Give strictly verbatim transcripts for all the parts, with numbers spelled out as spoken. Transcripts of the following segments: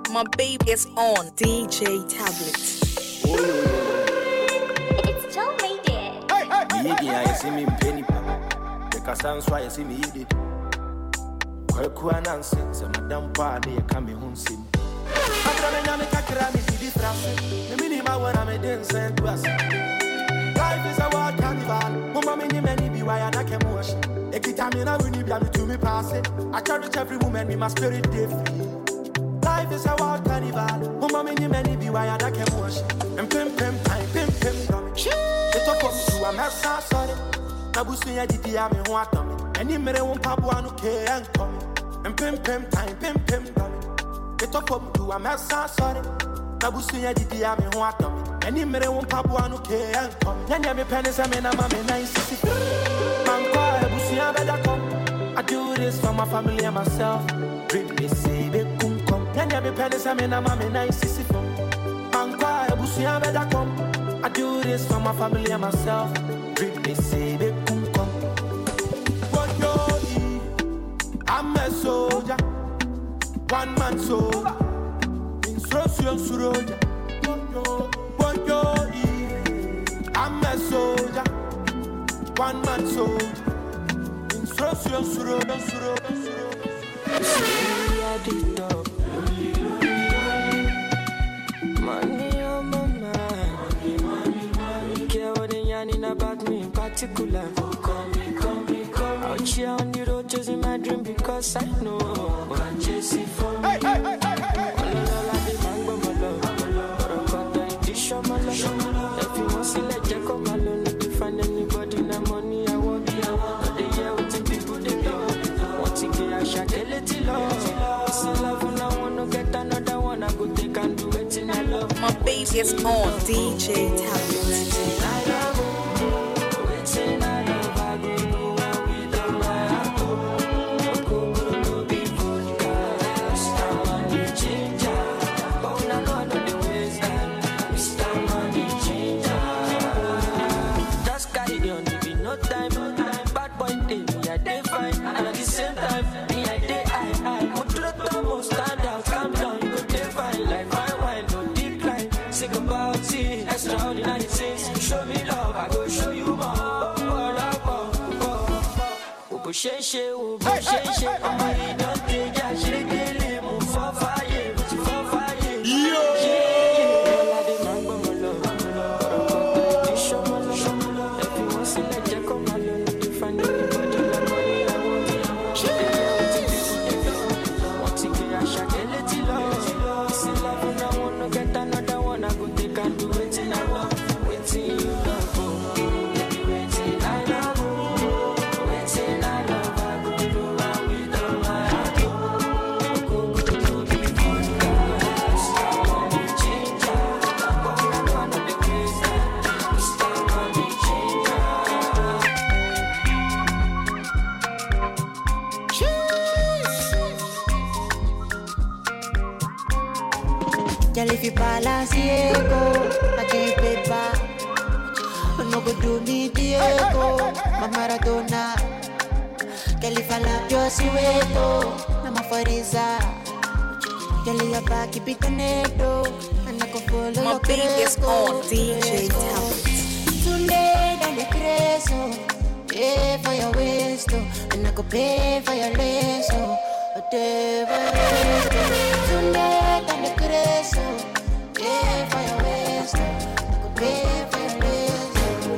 My baby is on D J Tablet. Oh, yo, yo. It's Joe made it. Hey, hey, hey, I see me penny pa. The Castan why I see me eat it. Kwekwa nonsense, Madame Party, a coming home sim. I'm going to take me to the France. The minimum when I'm a dancer. Life is a wild carnival. Mama, many, many be why I can't wash. Every time I win, you be to me pass it. I cherish every woman in my spirit, day free. Life is a wild carnival. Mama, many, many be why I can't wash. And pim, pim, time, pim, pim, dummy. It took up to a mess, sorry. Nabusi, I did the army, what dummy. And you may want Pabua, no care, and come. And pim, pim, time, pim, pim, dummy. It took up to a mess, sorry. Nabusi, I did the army, what dummy. And you may want Pabua, no care, and come. Then you pennies, I mean, I'm a nice. I do this for my family and myself. Bring me say be kum kum. Nyanya be pennies I mean I'm a nice sissy from. Ankwa ebusia better come. I do this for my family and myself. Bring me say be kum kum. What yo I'm a soldier, one man soldier. Instruction soldier. What yo I'm a soldier, one man soldier. Instruction soldier, soldier. Money on my mind. Money, money, care what they yarning about me in particular. Call me, call me, call me. Out here on the road chasing my dream because I know I'm chasing for me. Hey, hey, hey, hey, hey. If you want to let you come alone, if you find anybody, no money, I want to be out. They hear what the people they love. Want to get a shot, get it love. It's a love, and I want to get another one. I go take and do it in I love. My baby is on D J Tablet. I love you. Waiting, I love. I go do what we do. I go. Go, go, go, be good. Mister Money Changer. Oh, no, no, no, the ways that Mister Money Changer. Just carry on, there be no time. Bad boy, day, me, I day fine. And at the same time, me, I day I, I. Mutlotomo, stand out, calm down, you go day fine. Like fine wine, no decline. Sing about it, extraordinary things. Show me love, I go show you more. Oh, oh, oh, oh. Ubo sheshe, ubo sheshe. Oh, you don't take a shake, move for fire, move for fire. Yo! Girl, if you balance Diego, I can't pay back. No go do me Diego, my Maradona. Girl, if I love you, see weto, I'm a Fariza. Girl, your back, keep it tornado, and I can follow My your baby is on D J Tablet. Tonight, I'm the crazy. Pay for your waist, and I go pay for your lace, whatever. Tonight, I'm the crazy. Pay for your waist, I go pay for your lace.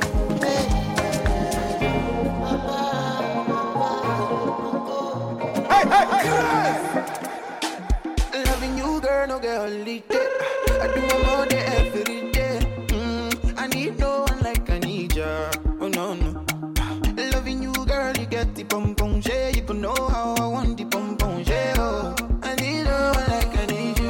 Hey, hey, hey! Loving you, girl, no girl, holiday. I do my more day every day. Mm, I need no one like I need ya. Oh no no. Loving you, girl, you get the pom pom shade. You can know how I want the pom pom shade. Oh, I need no one like I need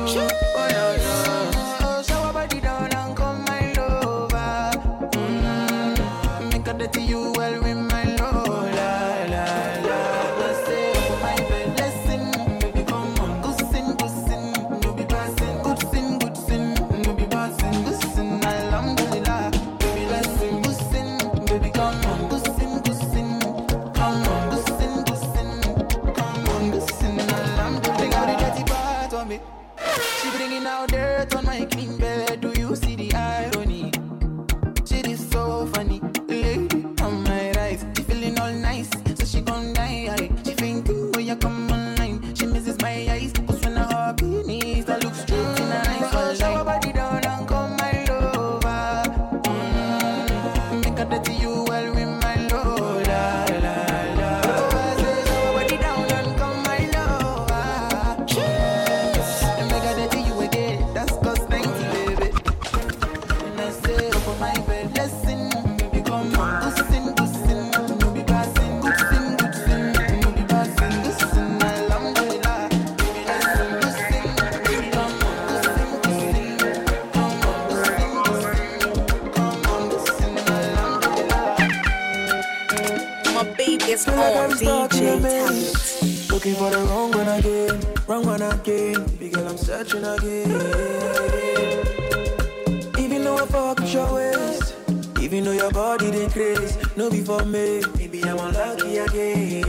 bringing out dirt on my clean bed. Do you see the irony? Shit is so funny. Lady on my right, she feeling all nice, so she gon' die. She thinking when you come online, she misses my eyes. Cause when I hop in knees, I look straight in her eyes. So show her body down and come my lover. Mm, make her dirty you well with my load. La, la, la. Oh, I say show her body down and come my lover. Cheers. And make her dirty you again. That's cost ninety, baby. And I say over my bed, listen, baby, come on. Good sin, good sin, no be bad sin. Good sin, good sin, no be bad sin. Good sin, alhamdulillah. Baby, listen, good sin, baby, come on. Good sin, good sin, come on. Good sin, good sin, come on. Good sin, alhamdulillah. My baby is on D J Tablet. Looking for the wrong one again, wrong one again. Big girl, I'm searching again. Even though I fuck with your waist, even though your body they craze, no be for me. Maybe I'm unlucky again.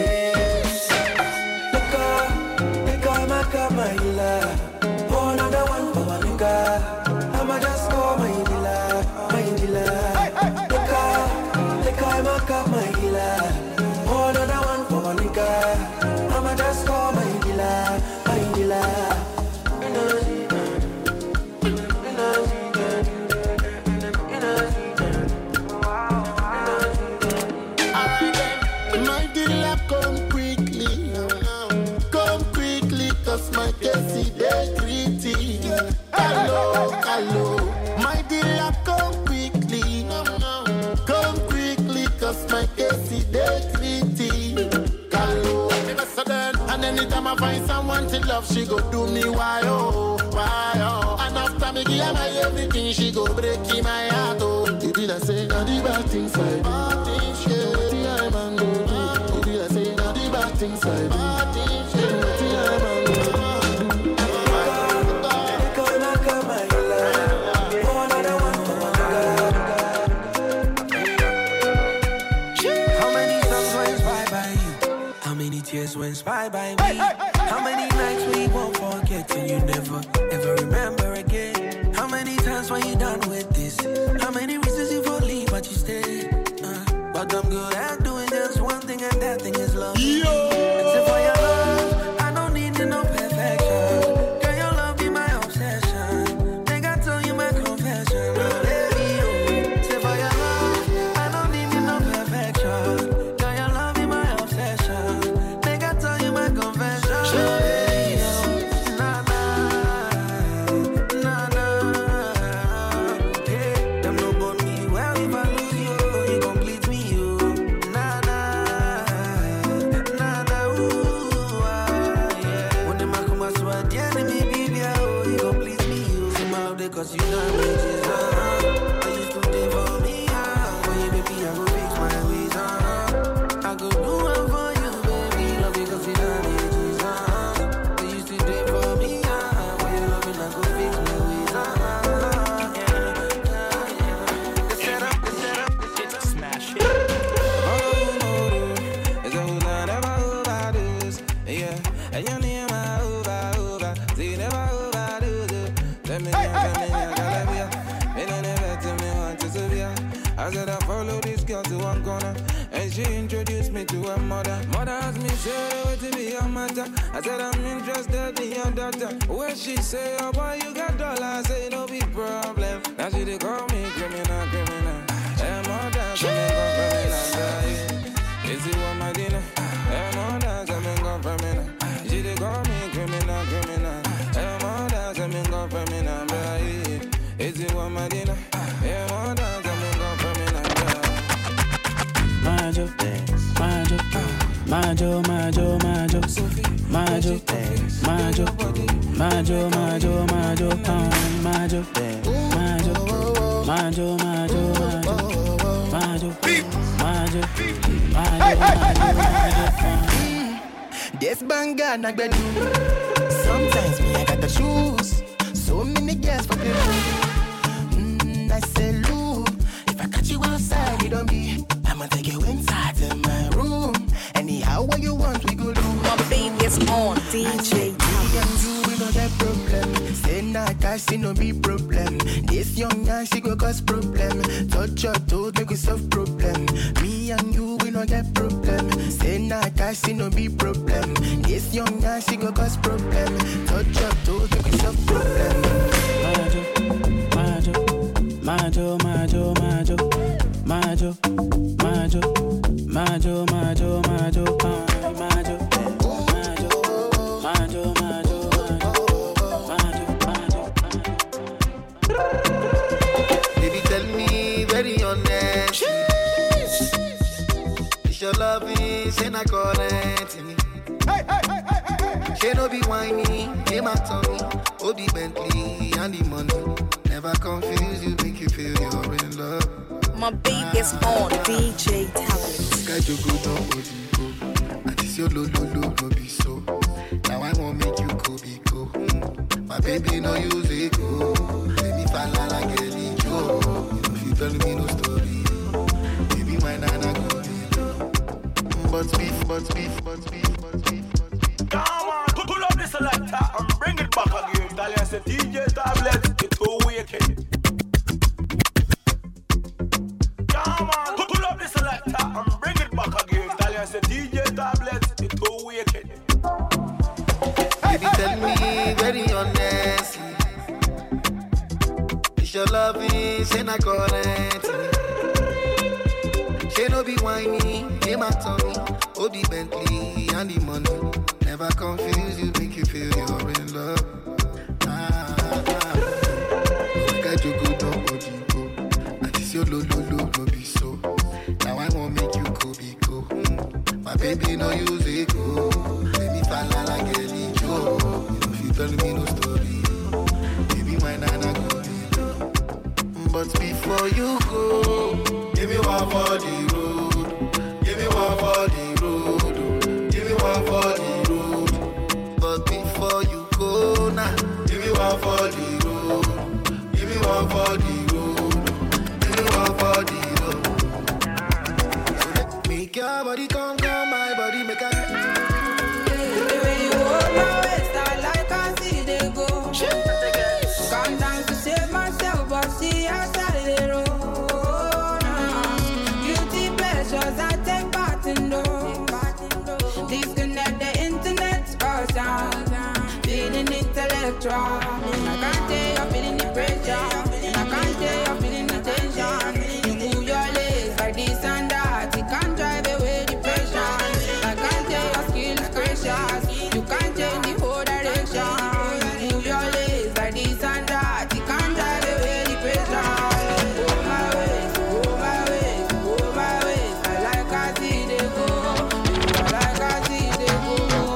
Look up, look up, my cup, my love. Pour another one for my nigga. I'ma just call my dealer, my dealer. Look up, look up, my cup, my dealer. Pour another one for my nigga. I'ma just call my dealer, my dealer. My dealer, come quickly, come quickly, cause my case is dead gritty. Hello, hello. My dealer, come quickly, come quickly, cause my case is dead gritty. Hello. And anytime I find someone to love, she go do me why oh, why oh. And after me give her my everything, she go break in my heart oh. You did I say, now the bad things I bad things, yeah. What the man go do? You did I say, now the bad things I do? Bad things, yeah. What the man go do? How many times went by by you? How many tears went by by me? How many nights we won't forget and you never ever remember again? How many times when you done with this? How many reasons you for leave but you stay? Uh, but I'm good at doing just one thing and that thing is love. Yo! Except for your love, I don't need no perfection. Girl, your love be my obsession. Think I tell you my confession. Oh, baby, oh. Except for your love, I don't need no perfection. Girl, your love be my obsession. Think I tell you my confession. Oh, baby, oh. Nah, nah, nah, nah. Yeah, them no born me well if I lose you, you complete me, you. Nah, nah, nah, nah, ooh, ah, yeah. When them a come as what the enemy baby, oh, you complete me, you. See my love they cause you done wages, uh. I used to live for me, uh. For you, baby, I go fix my ways, uh. I go do one for you, baby, love you cause you done wages, uh. I used to live for me, uh. For you, love me, I go fix my ways, uh. Yeah, yeah, yeah. The setup, the setup, it's a smash hit. It's a who's not ever overdose, yeah. And you need my over, over. See, never overdo it. Let me know, let me know, let me know. Me don't ever tell me what to severe. I said I follow this girl to one corner, and she introduced me to her mother. Mother asked me, say, what to be your matter? I said I'm interested in your daughter. When she say, oh boy, you got dollars, I say no big problem. Now she they call me criminal, criminal. Hey, mother, come and go criminal. Is it what my dinner? Hey, mother, come and go criminal. She they call me criminal, criminal. Hey, mother, come and go criminal. Is it what my dinner? Hey, mother, come and go criminal. Majo, Majo, Majo, Majo, Majo, Majo, Majo, Majo, Majo, Majo, um, Majo, Majo, Majo, Majo, Majo, Majo, Majo, Majo, Majo. This banga na gbedu. Sometimes me I got the shoes. So many girls for the room. Mm, I say, Lou, if I catch you outside, you don't be. I'ma take you inside to my room. Anyhow, what you want, we go do. My baby is on D J Tablet. We don't have problem. cash, no be problem. This young girl, she go cause problem. Touch your toes, make we solve problem. Me and you, we no get problem. Say nah, cash, no be problem. This young girl, she go cause problem. Touch your toes, make we solve problem. Majo, Majo, Majo, Majo, Majo, Majo, Majo, Majo, Majo, Majo, Majo, Majo, Majo, Majo, Majo. Baby, tell me very honest. Is your love is in a current? She no be whiny, hey my tummy. Oh, the Bentley and the money never confuse you, make you feel you're in love. My baby is on D J Talent. Guy to go down, oh, go. And this your low, low, low, no be so. Now I won't make you go, be go. Mm. My baby no use it, go. Let me fall like a yo. If you tell me no story, baby, my nana go be. But beef, but beef, but beef, but beef. Come on, pull up this selector and bring it back again. Tell you say D J Tablet, it's too wicked. Come on, pull up this selector and bring it back again. Tell you say D J Tablet, it's too wicked. Baby, tell me very honestly. Is your love is in a current? She no be whiny, hey my tummy. Oh, the Bentley and the money never confuse you, make you feel you're in love. Ah, ah, ah. Got you go down, go go. And this your low, low, low, no be so. Now I won't make you go, be go. Mm. My baby no use it, go. Let me fall like a yo. If you tell me no story, baby, my nana go be. But before you go, give me one for the road. Give me one for the road. Give me one for the road. But before you go now, give me one for the road. Give me one for the road. Give me one for the road. So let make your body come, come, my body make a. The way you hold my waist, I like I see they go. Come down to save myself, but see I started it all. Guilty pleasures I take part in those. Disconnect the internet or sound. Feeling intellectual. I can't tell you're feeling the pressure. I can't tell you're feeling the tension. You move your legs like this and that. You can't drive away the pressure. I can't tell your skill is precious. You can't change the whole direction. You move your legs like this and that. You can't drive away the pressure. Oh my ways, oh my ways, oh my ways. I like I see they go. I like I see they go.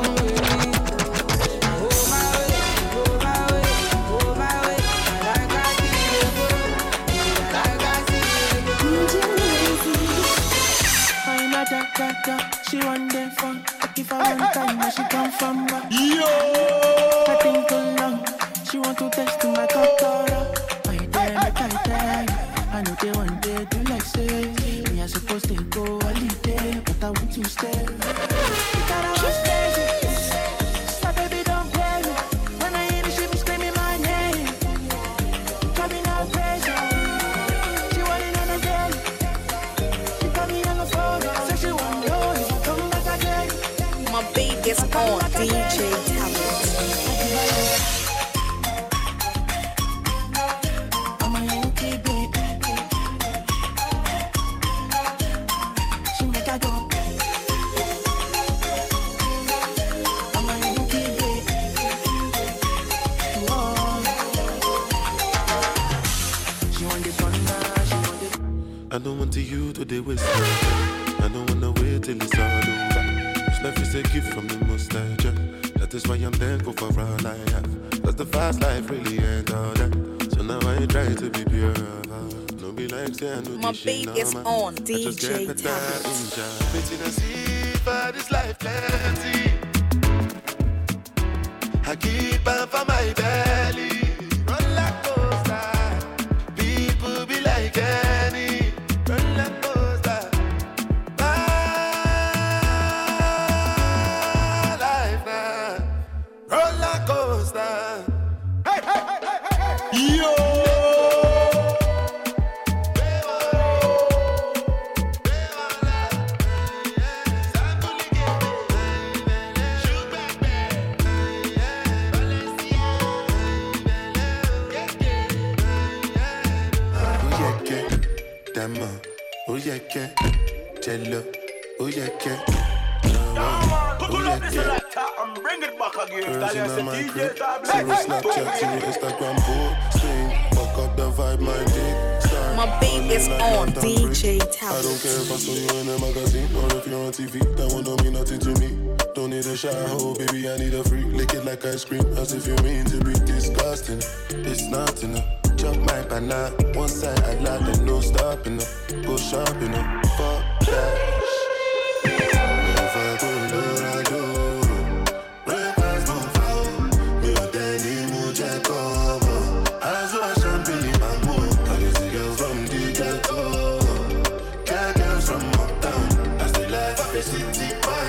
Oh my ways, oh my ways, oh my ways. I like I see they go. I like I see they go. I'm a jack, jack, jack. She want them fun. I give her one time, where she come from. Yo! I think along. She want to test my cocktail. I tell me, I tell I know they want day do like say. Me I supposed to go holiday, but I want to stay. Because I was lazy. My baby don't play me. When I hear the she be screaming my name. Coming out crazy. She want it on the day. She got me on the phone. Say she want to know if I come back again. My baby is on D J Talent. I'm a Yankee baby. She make a go. I'm a Yankee baby. Whoa. She want this one now, she want this. I don't want to you to the waste. I don't wanna wait till it's all over. This life is a gift from the Most High Jah. That is why I'm thankful for all I have. Cause the fast life really ain't all that. So now I try to be pure. No be like say I know My this shit baby is now, on man. I D just J get better Talent. in Jah. Waiting to see for this life plenty. I keep on for my belly. Roller coaster. People be like any roller coaster. My life now. Roller coaster. Hey, hey, hey, hey, hey. Yo! Oh yeah, yeah, jello. Oh yeah, yeah. Pull up this laptop and bring it back again. Girls in my crib, zero Snapchat, zero Instagram posting. Fuck up the vibe, my dick start. My beat is on D J Talent. I don't care if I saw you in a magazine or if you're on T V. That one don't mean nothing to me. Don't need a shower, oh baby, I need a freak. Lick it like ice cream, as if you mean to be disgusting. It's not enough. Chop my banana, one side I like and no stopping up. Go shopping up, fuck that. If I go low, I do. Breakfast don't fall. Me a daddy mucha como. As I champagne my mood. I can see girls from the ghetto. Cat girls from uptown. As the life of a city boy.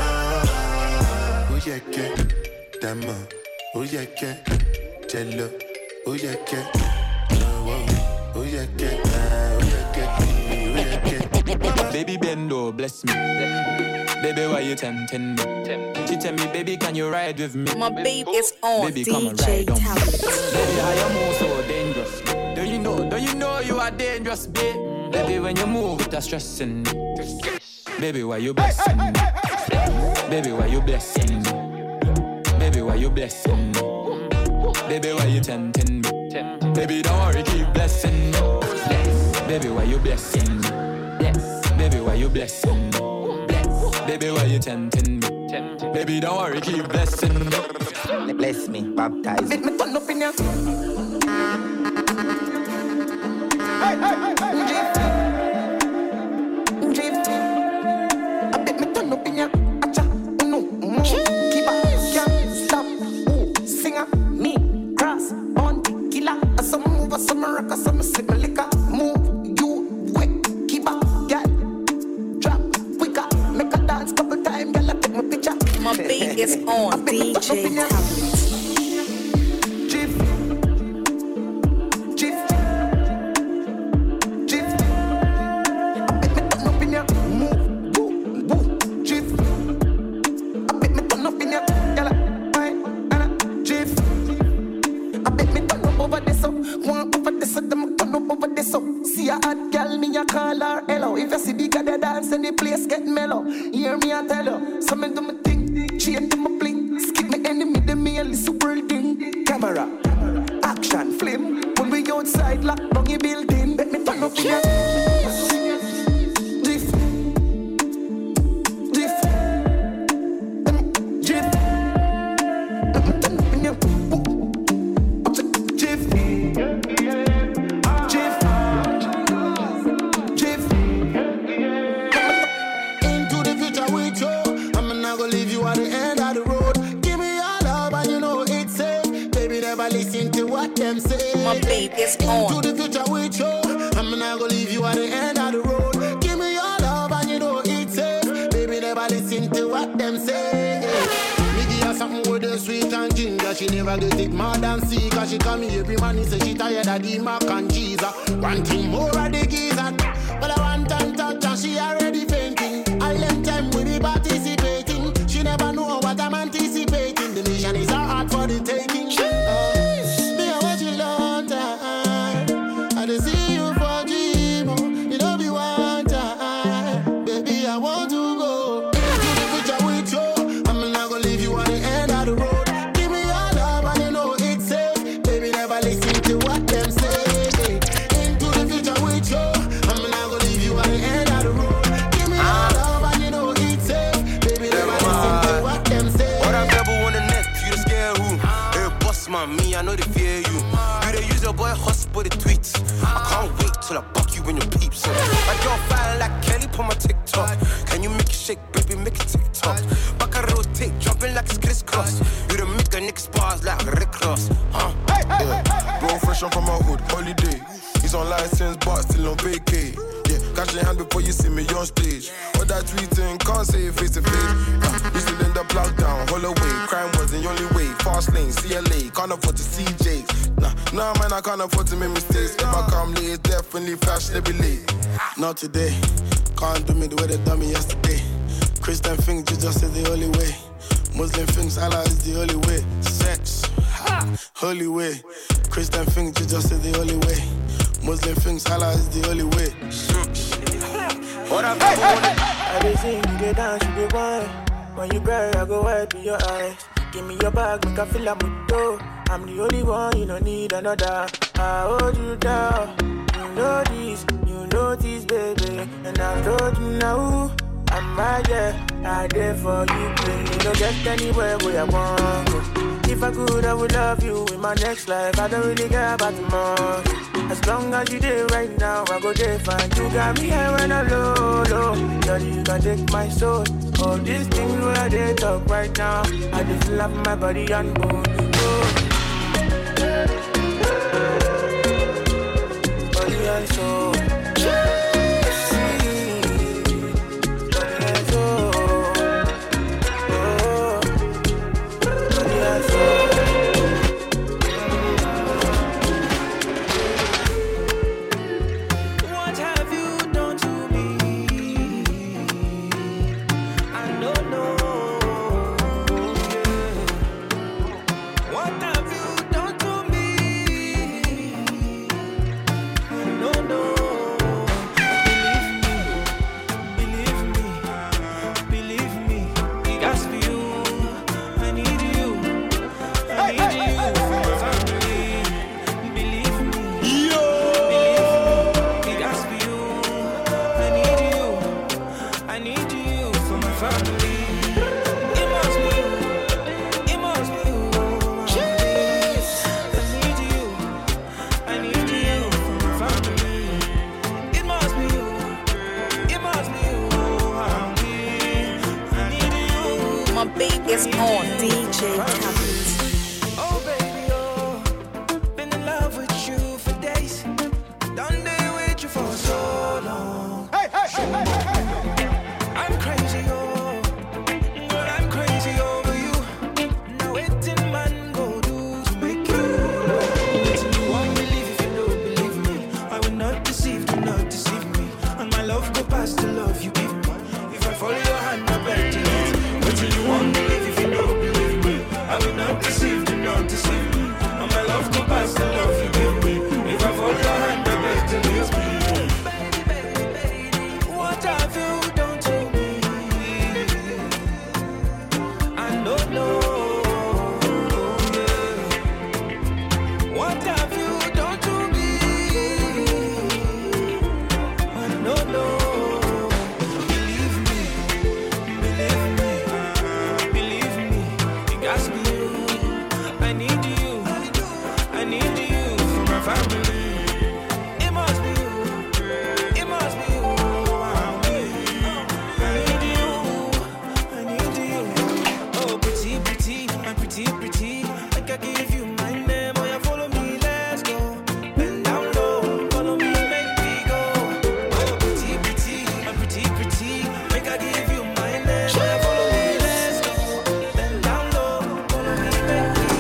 Oh yeah, yeah, Dama. Oh yeah, yeah, Jello. Oh yeah, yeah. Oh yeah, yeah, oh yeah, yeah, baby bendo, bless me. Baby, why you tempting me? She tell me, baby, can you ride with me? My beat is on baby, D J come and ride on me. Talent. Baby, how you move so dangerous? Do you know, do you know you are dangerous, babe? Baby, when you move, it's stressing me. Baby, why you blessing me? Baby, why you blessing me? Baby, why you blessing me? Baby, why you tempting me? Baby, don't worry, keep blessing me. Baby, why you blessing me? Baby, why you blessing me? Baby, why you tempting me? Baby, don't worry, keep blessing me. Bless me, baptize me. Make me turn up in ya. Drift, drift. I bet me turn up in ya. Acha, no, no. Keep up, can't stop. Ooh, singer, me, grass, on the killer. Some move, some rock, some sip my liquor. Move, you, quick, keep up, girl. Drop, quicker, make a dance couple times, girl. I take my picture. My beat is on D J Talent. Drift, drift, drift. I bet me turn up in ya. Move, boo, boo, drift. I bet me turn up in ya, girl. Why, Anna, drift. I bet me turn up over this up. One over this up, them turn up over this up. See a hot girl, me a call her hello. If you see bigger the dance and the place get mellow, hear me I tell you. So me do me thing, chain to my bling. Skip me enemy, them me a little building. Camera, action, flame. When we outside, lock down your building. Bet me turn up in ya. Drift, drift, drift. Bet me turn up in ya. Drift, drift, drift. Into the future with you. I'm not gonna leave you at the end of the road. Give me your love and you know it's safe. Baby, never listen to what them say. My beat is Into on. the future with you. I'm not gonna leave you at the end of the road. Give me your love and you know it's safe. Baby, never listen to what them say. Me give her something with the sweet and ginger. She never get it mad and see. Cause she come here every man, he say she tired of the mac and cheese. One thing more of the geezer. But I want and touch and she already fainting. All them time we be participating. She never know what I'm anticipating. The mission is hard for the taking. Uh, me I watch you long time. I dey see you for dream. Oh. You know be one time. Baby, I want to go into the future with you. I'm not gonna leave you at the end of the road. Give me your love and you know it's safe. Baby, never listen to what them say. Into the future with you. I'm not gonna leave you at the end of the road. Give me your love and you know it's safe. Baby, never listen to what them say. What I'm devil on the neck, you the scare who? Hey, boss man, me, I know they fear you. You the use your boy hustle the tweets. I can't wait till I buck you in your peeps. My girl fine like Kelly, put my TikTok. Can you make it shake, baby, make it TikTok? Back a rotate, jumping like it's crisscross. You the make a nigga bars like Rick Ross. Huh? Yeah. Bro, fresh up from my hood, holiday. He's on license, but still on vacay. Yeah, cash in hand before you see me on stage. All that tweeting, can't say it face to face. Uh, used to end up lockdown, Holloway. Crime was the only way. Fast lane, C L A, can't afford to C Js. Nah, nah, man, I can't afford to make mistakes. If I come late, it's definitely fashionably late. Not today, can't do me the way they done me yesterday. Christian things, Jesus is the only way. Muslim things, Allah is the only way. Sex, ha, holy way. Christian things, Jesus is the only way. Muslim things, Allah is the only way. What up, hey, hey, hey, hey. I be sing, you dey dance, you dey wine. When you cry, I go wipe in your eyes. Give me your bag, make I feel like mood. I'm the only one, you don't need another. I hold you down. You know this, you know this, baby. And I told you now, I'm right there. I there for you, baby. You don't get anywhere where I want to. If I could, I would love you in my next life. I don't really care about tomorrow. As long as you there right now, I go there fine. You got me here when I'm low, low. Daddy, you can take my soul. All these things where they talk right now, I just love my body and bone. Body and soul. It's on D J Tappet. Oh baby, oh, been in love with you for days. Done day with you for so long. Hey, hey, hey, hey, hey, hey. I'm crazy, oh, girl, I'm crazy over you. Now waiting man go do to make you love. You won't believe if you don't believe me. I will not deceive, do not deceive me. And my love go past the love you give me. If I follow your hand, I bet you it. But you won't believe if you don't believe me. I will not deceive, do not deceive me. And my love go past the love you give me. If I fall your hand, I beg to leave me. Baby, baby, baby, what have you done to me? I don't know, yeah. What have you done to me? I don't know. Believe me, believe me, believe me. It got to be you. I need you. I need you for my family. It must be you. It must be you. I need you. I need you. Oh, pretty, pretty, my pretty, pretty. I can give you my name. Oh, yeah, follow me, let's go. Bend down low, follow me, make me go. Oh, pretty, pretty, my pretty, pretty. Make I give you my name. Oh, yeah, follow me, let's go. Bend down low, follow me, make me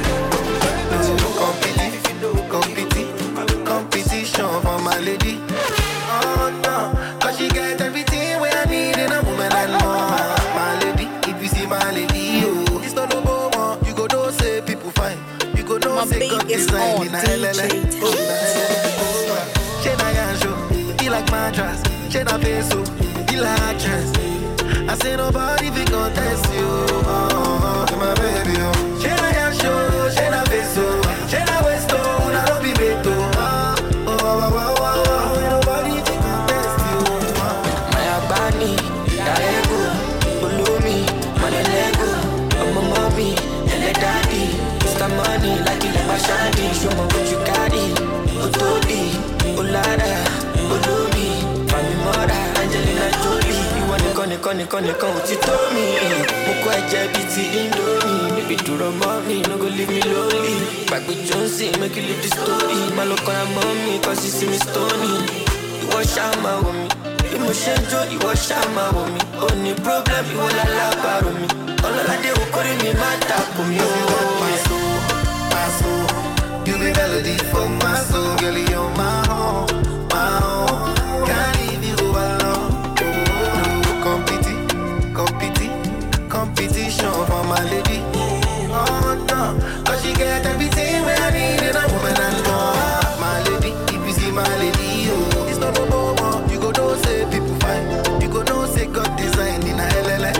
Competi- competition for my lady. Oh no, cause she get everything where I need in a woman and more. My lady, if you see my lady, oh, it's not number one. You go know say people fine. You go know My say beat God is design on in a D J L L A. Tappet. She na yanjo, he like mattress. She na peso, he like actress. I say nobody fi contest you. Oh, oh, my baby, oh. She na yanjo, she na peso, she na westo, na no be beto. Oh, oh, oh, oh, oh, oh. Nobody fi contest you. My body, Darego, Bulumi, Manelego, Mama Mommy, and the daddy. It's the money like you never shiny. Show me what you got it. Otodi, Olada, Bulumi, Mami Mora, Angelina Jolie. You want to call it, call it, call it, call it, you told me. Moko eje biti Indomie. Baby, do the mommy, no go leave me lonely. back with Jonesy, make you leave the story. My look on her mommy, cause you see me stony. You wash out my woman. Emotion joy, you wash out my woman. Only problem, you wanna laugh about me. All of that they will call me my tap on you. My soul, my soul. You be melody for my soul. Girl, you're my home, my home. Can't leave you alone. Oh, competi, competi, competition for my lady. Oh no, cause she get everything when I need in a woman and more. My lady, if you see my lady, oh, it's not no more. You go don't say people fine. You go don't say God design in a L L A.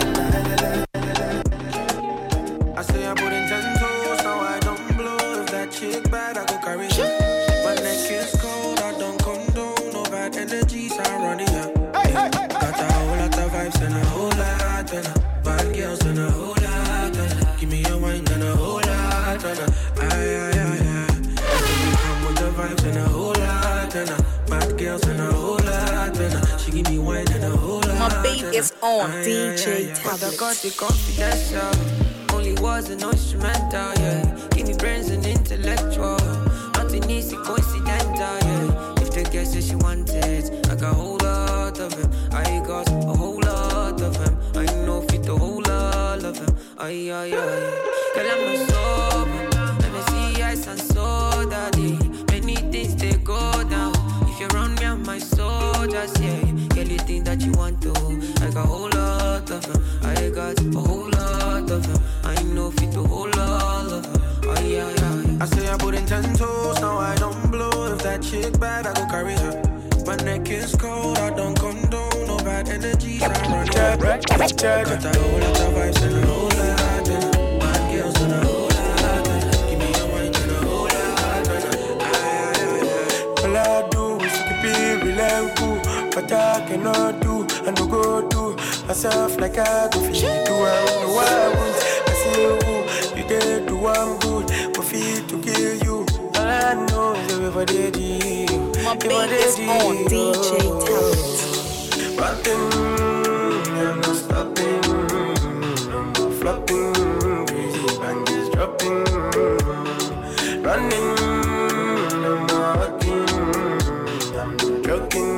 I say I put in ten toes, now I don't blow. If that chick bad, I go carry her. My neck is cold, I don't condone. No bad energies, I run it up. Yeah. Got a whole lot of vibes and a whole lot and a bad girls and a whole lot and a give me a wine and a whole lot and a aye aye aye aye. You come with the vibes and a whole lot and a bad girls and a whole lot and a she give me wine and a whole lot. My beat is on D J Mother Tablet. got the confidential. Only was an instrumental, yeah. Give me brains and intellectual. Nothing easy, coincidental, yeah. If the girl says she wanted, I got a whole lot of him. I got a whole lot of him. I know fit the whole lot of him. Ay, ay, ay. Girl, I'm not sober. Let me see ice and soda, daddy. Many things they go down. If you're around me, I'm my soldiers, yeah. Girl, you think that you want to. I got a whole lot of him. I got a whole lot of him. I know fit the whole lot of him. Ay, ay, ay. I say I put in ten toes, now I don't blow. If that chick bad, I go carry her. My neck is cold, I don't condone. No bad energies, I run it up. Got a whole lot of vibes and a whole lot and a bad girls and a whole lot and a give me a wine and a whole lot and a aye, aye, aye. All I do is keep it real and cool. But I cannot do, I no go do myself like I go feel. Do I know I won't? I see you, you did do I'm good. For feet to kill you. All I know is everybody did. My beat is on D J Tablet. One thing, I'm not stopping. I'm not flopping. Crazy bang is dropping. Running, I'm not walking. I'm not joking.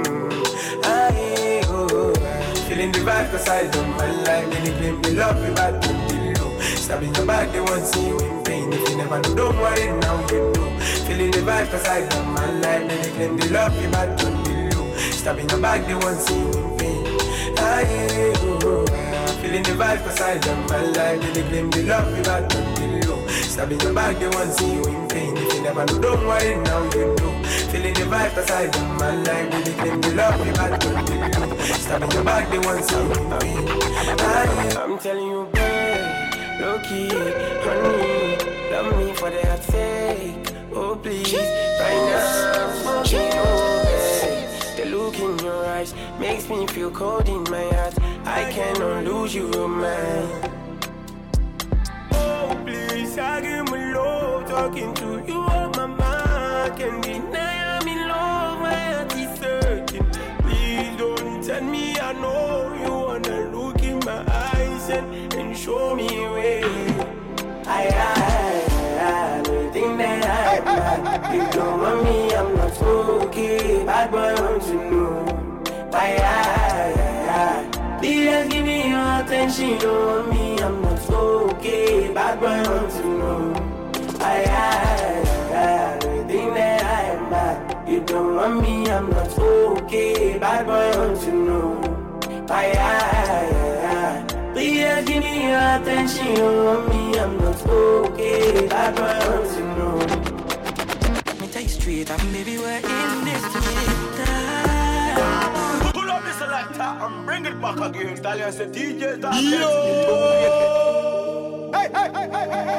I go feeling the vibe cause I don't my life. They claim they love you but don't you know. Stabbing your back, they won't see you in pain. If you never know, don't worry, now you know. Feeling the vibe cause I don't my life. They claim they love you but don't you know. Stabbing your back, they won't see you in pain. I go feeling the vibe cause I don't my life. They claim they love you but don't you know. Stabbing your back, they won't see you in pain. If you never know, don't worry, now you know. Feeling the vibe cause I don't my life. They claim they love you but don't you know. Stabbing your back, they won't see you in pain. I, I'm telling you, babe, low-key, honey, love me for that fake. Oh please, right now I'm smoking, oh babe. The look in your eyes makes me feel cold in my heart. I cannot lose you, man. Oh please, I give me love. Talking to you on my mind. Can't deny I'm in love, my heart is searching. Please don't tell me I know you wanna look in my eyes and, and show me way. I, I, I, I don't think that I'm bad. You don't want me, I'm not okay. Bad boy, want to know. I, I, I, please give me your attention. You don't want me, I'm not okay. Bad boy, want to know. I, I, I, I don't think that I am bad. You don't want me, I'm not okay. Bad boy, want to know. I, I, I, I, please give me your attention. You want me, I'm not okay. Bad boy, want to know. Let me tell you straight, I'm baby, we're in this together. Pull up this selector and bring it back again. Tell you, say D J Tablet. Hey, hey, hey, hey, hey,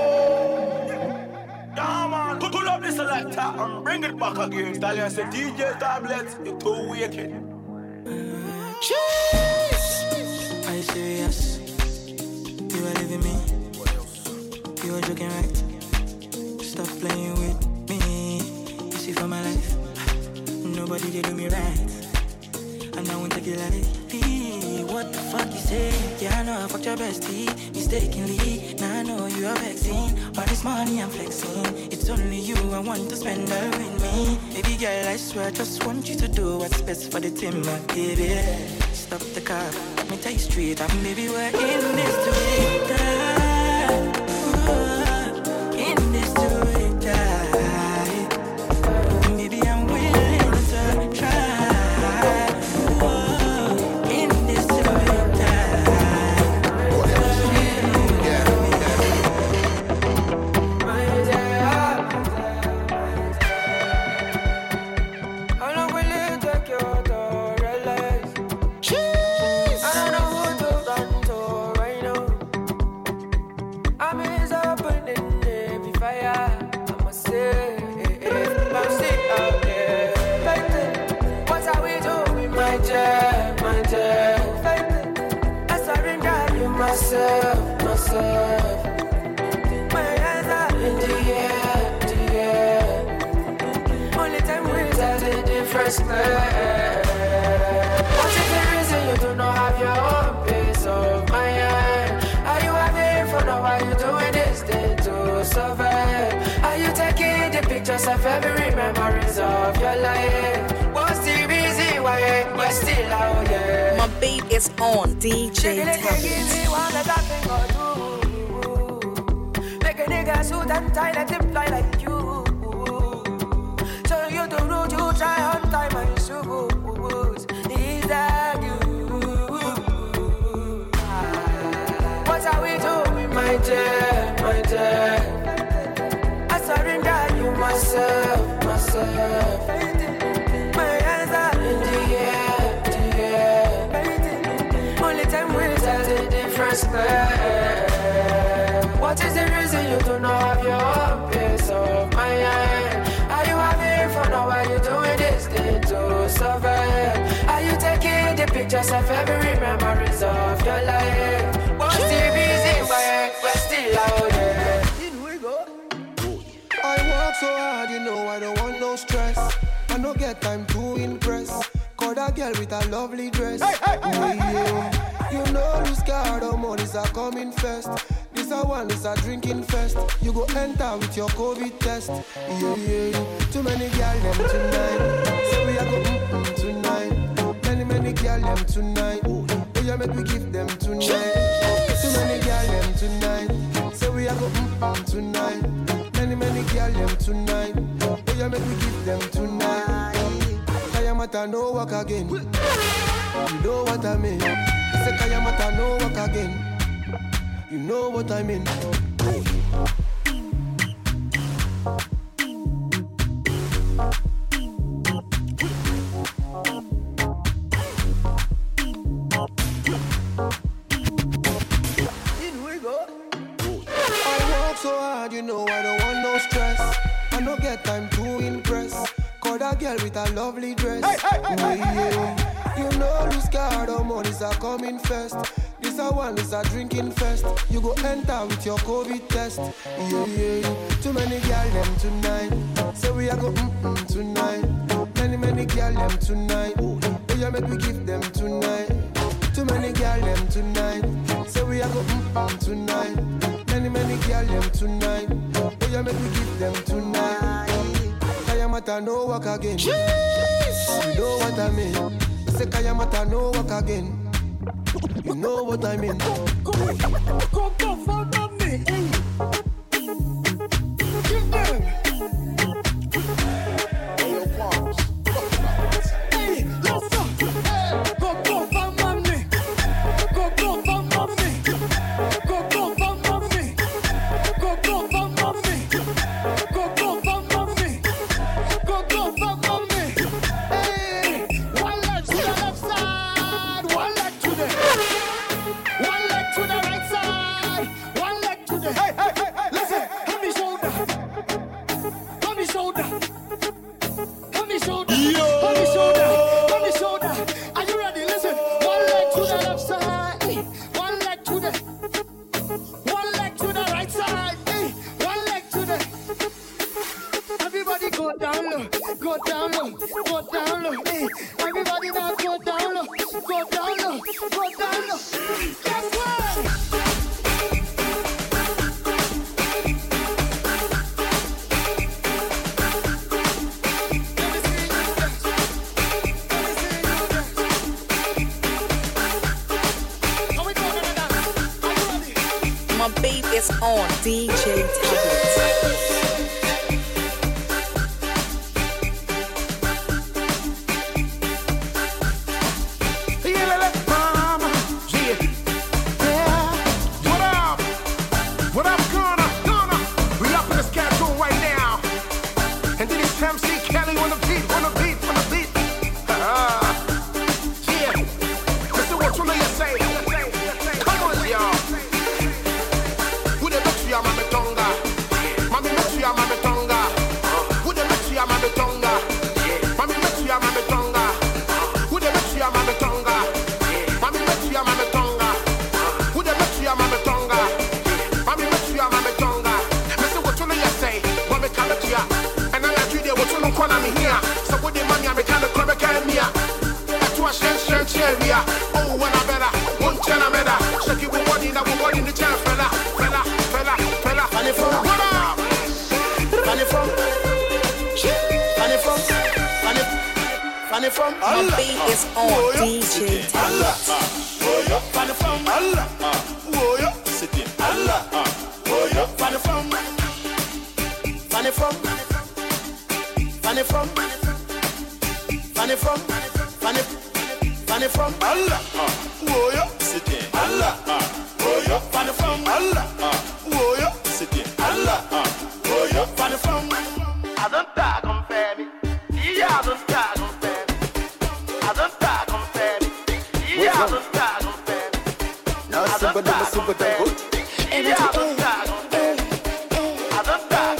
hey. Yeah, man. Pull up this selector and bring it back again. Tell you, say D J Tablet. You're too wicked. Are you serious? You are leaving me? You are joking, right? Stop playing with me. You see, for my life, nobody did do me right. I and I won't take it lightly. What the fuck you say? Yeah, I know I fucked your bestie mistakenly. Now I know you are vexing. All this money I'm flexing. It's only you I want to spend all with me. Baby girl, I swear I just want you to do what's best for the team, my baby. Stop the car, let me tell you straight up, baby, we're in this together. Ooh, in this together. Baby, I'm willing to try. Ooh, in this together. How long will it take you to realize? I don't know who to run to right now. I'm is opening the fire. I must say, I'm sick out there. Fighting. What are we doing, my dear, my dear? Fighting. I surrender you myself, myself. My hands are in the air, the air. Only time will tell the difference. What is the reason you do not have your own peace of mind? Are you having fun or are you doing this thing to survive? Are you taking the pictures of every memories of your life? What's the reason why we're still out here? My beat is on D J Talent. Make a nigga suit and tie, let him fly like you. So you the road, you try on time and shoes. Is that you? What are we doing, my dear, my dear? I surrender you myself, myself. My hands are in the air, the air. Only time will tell the difference. What is the reason you do not have your own peace of mind? Are you having fun or are you doing this thing to survive? Are you taking the pictures of every memories of your life? What's the reason why we're still out here? In we go. I work so hard, you know I don't want no stress. I don't get time to impress. Call that girl with a lovely dress. Hey, hey, hey, yeah, yeah. You know lose card or money's are coming first. This a one, this a drinking fest. You go enter with your COVID test. Yeah, yeah, yeah. Too many girl them tonight. So we a go mm-mm tonight. Many, many girl them tonight. Oh yeah, make we give them tonight. Too many girl them tonight. So we a go mm-mm tonight. Many, many girl them tonight. Oh yeah, make we give them tonight. Kayamata no work again. You know what I mean? Say Kayamata no work again. You know what I mean? In we go. I work so hard, you know I don't want no stress. I don't get time to impress. Call that girl with a lovely dress. Hey, hey, hey, hey, hey, hey. You know lose card or money's are coming first. This a one, this a drinking fest. You go enter with your COVID test. Yeah, yeah, yeah. Too many girl them tonight. So we a go mm-mm tonight. Many, many girl them tonight. Oh yeah, make we give them tonight. Too many girl them tonight. So we a go mm-mm tonight. Many, many girl them tonight. Oh yeah, make we give them tonight. Kayamata no work again. Jeez. You know what I mean? Say Kayamata no work again. You know what I mean? Go, go, go, go, follow me. Give them. Hey, let's go. Go, go, follow me. Go, go, follow me. Go, go, follow me. Go, go, follow me. Go, go, follow me. Go, go, follow me. Hey, one leg to the left side, one leg to the one leg to the right side, one leg to the. Hey, hey, hey, hey, listen, heavy shoulder, heavy shoulder, heavy shoulder, heavy shoulder, heavy shoulder. Are you ready? Listen, one leg to the left side, one leg to the, one leg to the right side, one leg to the. Everybody go down low, go down low, go down low. Everybody now go down low. Oh, when I better, one ten I better. Shake it with body, that with body in the chair, fella, fella, fella, fella. Funny from, what up? Funny from, funny from, funny, funny from. My beat is on D J Allah, oh yo, funny from Allah, oh yo, sit in Allah, oh yo, funny from, funny from, funny from, funny from, funny. Funny from Allah, oh yo, sit in Allah, oh yo, funny from Allah, oh yo, sit in Allah, oh yo, funny from. I don't talk on family, yeah, I don't talk on family, I don't talk on family, yeah, I don't talk on family. Now super duper super duper good, yeah, I don't talk on family, I don't talk.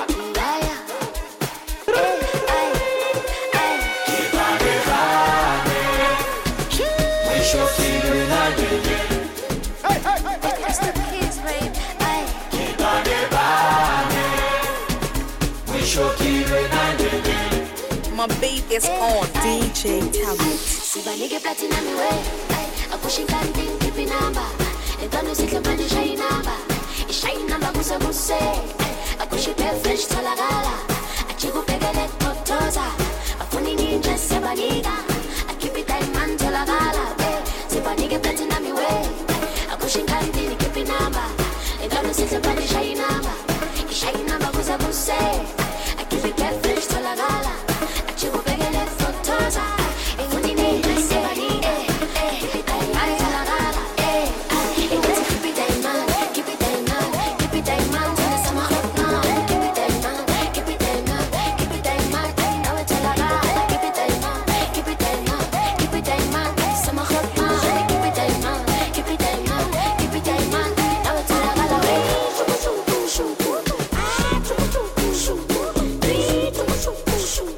My beat is on D J Tablet. Sibanike platinum way. I push it and think keep number. And don't sit up and shine number. It shine number kusa kuse. I push it fresh talagala. I chiku pegele totoza. I funny ninja sibanika. I keep it diamond talagala. Sibanike platinum way. I push it and think keep number. And don't sit up and shine number. It shine number kusa kuse. I keep it fresh talagala. Chico pegale fotosa, e fundi nei sei, eh, eh, keep it diamond, eh, eh, keep it diamond, keep it diamond, keep it diamond, till the summer hot now. Keep it diamond, keep it diamond, keep it diamond, now it's all around. Keep it diamond, keep it diamond, keep it diamond, summer hot now. Keep it diamond, keep it diamond, keep it diamond, now it's all around. Shoot, shoot, shoot, ah, shoot, shoot, shoot, three, shoot, shoot, shoot.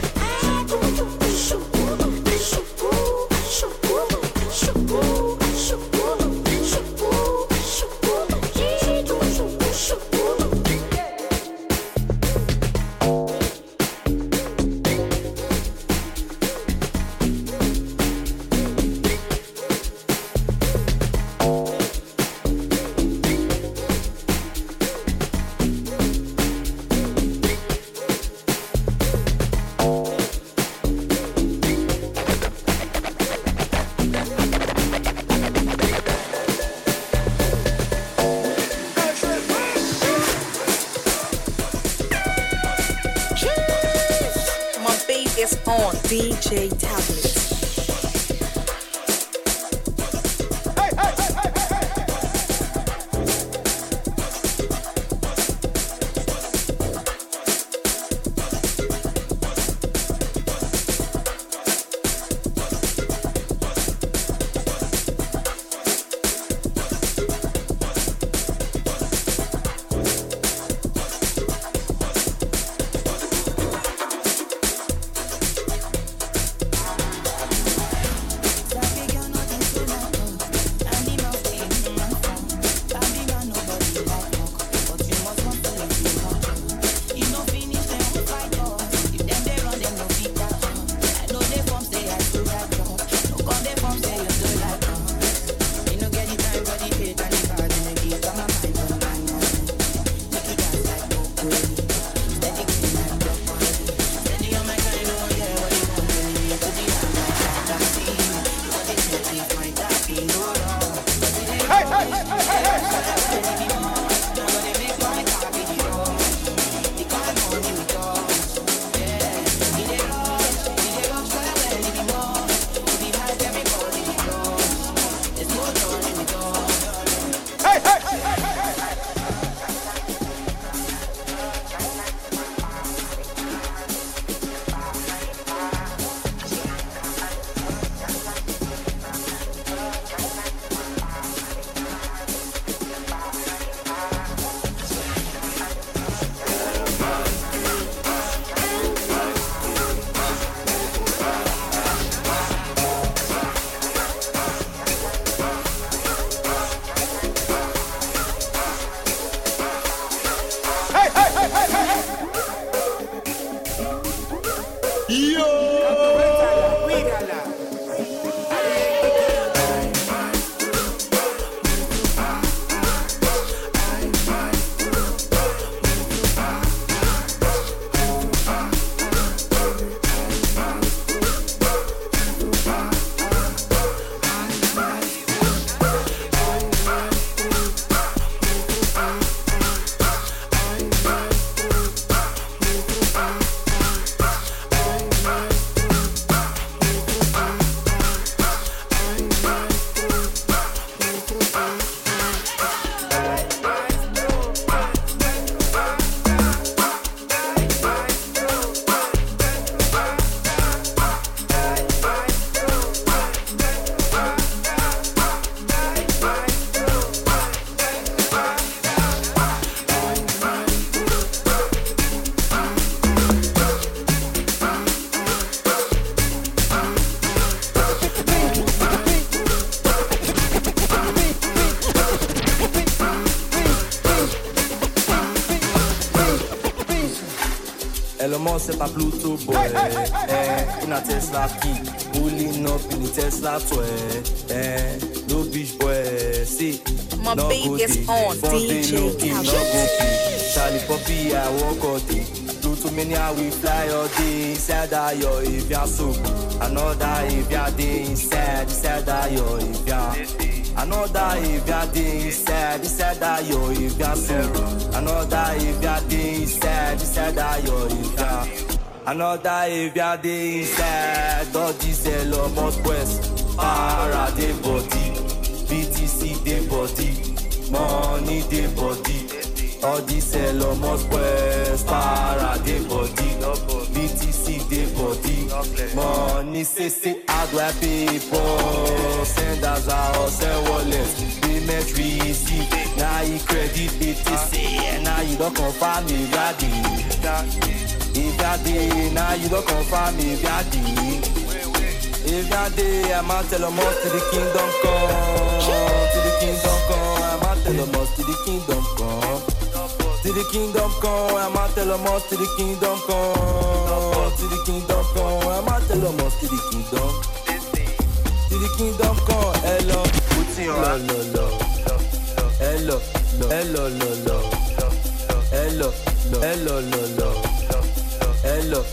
Is on D J Tablet. Elon Musk c'est pas Pluto boy. Eh, in a Tesla key, pulling up in the Tesla toy. Eh, no beach boy, see. My no beat is on D J Talent. Charlie Poppy, I walk all day. Pluto mania, we fly all day. Inside that yo, if you're so. Another if you're day inside, inside that yo, if you're. Another if you're day inside, inside that yo, if you're so. Another if you're day inside, inside that yo, if you're. Another if you're day inside, all this Elon Musk West. Para de body, B T C de body, money de body. All this Elon Musk West. Para de body, B T C de body, money say say how do I pay for? Send as a send wallet, payment receipt. Now you credit B T C, and now you don't confirm me daddy. If you're day, now you don't confirm me daddy. If you're day, I'm out tell them to the kingdom come, to the kingdom come. I'm out tell them to the kingdom come, to the kingdom come. I'm out tell them to the kingdom come, to the kingdom come. I'm out tell them to the kingdom, to the kingdom come. Hello, put in your hand, hello, hello, hello, hello, hello, hello, hello,